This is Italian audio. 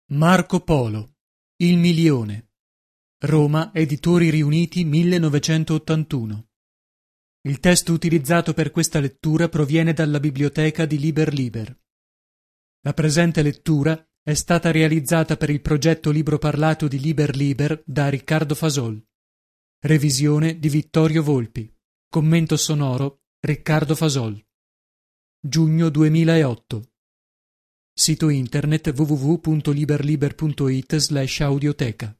Marco Polo. Il milione. Roma, Editori Riuniti 1981. Il testo utilizzato per questa lettura proviene dalla biblioteca di Liber Liber. La presente lettura è stata realizzata per il progetto Libro Parlato di Liber Liber da Riccardo Fasol. Revisione di Vittorio Volpi. Commento sonoro Riccardo Fasol. Giugno 2008. Sito internet www.liberliber.it/audioteca